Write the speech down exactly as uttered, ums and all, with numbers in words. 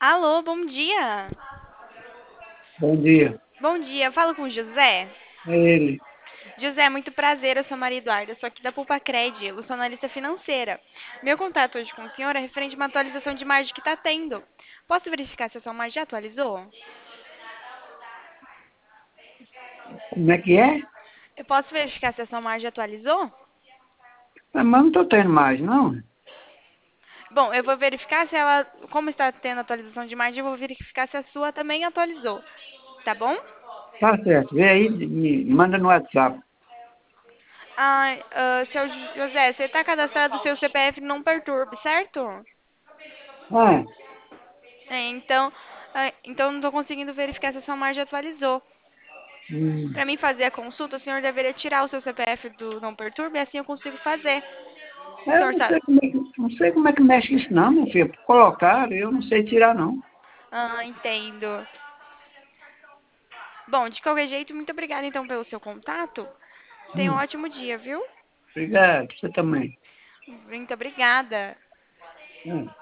Alô, bom dia. Bom dia. Bom dia, falo com o José. É ele. José, muito prazer, eu sou Maria Eduarda, sou aqui da Pulpacred, eu sou analista financeira. Meu contato hoje com o senhor é referente a uma atualização de margem que está tendo. Posso verificar se a sua margem já atualizou? Como é que é? Eu posso verificar se a sua margem atualizou? Ah, mas não estou tendo mais, não. Bom, eu vou verificar se ela, como está tendo atualização de margem, eu vou verificar se a sua também atualizou, tá bom? Tá certo. Vê aí, me manda no WhatsApp. Ah, ah, seu José, você está cadastrado, o seu C P F não perturbe, certo? Ah, É, então, ah, então não estou conseguindo verificar se a sua margem atualizou. hum, Para mim fazer a consulta, o senhor deveria tirar o seu C P F do não perturbe, assim eu consigo fazer. O eu senhor não sabe? sei como é que, não sei como é que mexe isso, não, meu filho. Colocar, eu não sei tirar, não. Ah, entendo. Bom, de qualquer jeito, muito obrigada então pelo seu contato. Tenha um Hum, ótimo dia, viu? obrigado, você também. Muito obrigada. Hum.